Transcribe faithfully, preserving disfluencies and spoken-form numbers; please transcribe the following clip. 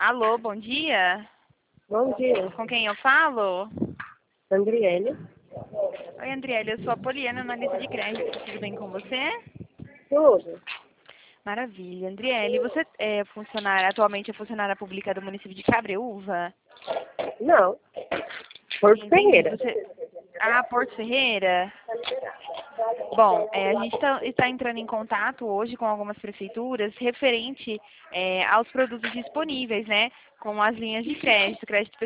Alô, bom dia. Bom dia, Com quem eu falo? Andriele. Oi, Andriele, eu sou a Poliana, analista de crédito. Tudo bem com você? Tudo? Maravilha. Andriele, você é funcionária, atualmente é funcionária pública do município de Cabreúva? Não. Porto Entendi. Ferreira. Você... Ah, Porto Ferreira? Bom, é, a gente tá- está entrando em contato hoje com algumas prefeituras referente é, aos produtos disponíveis, né? Com as linhas de crédito, crédito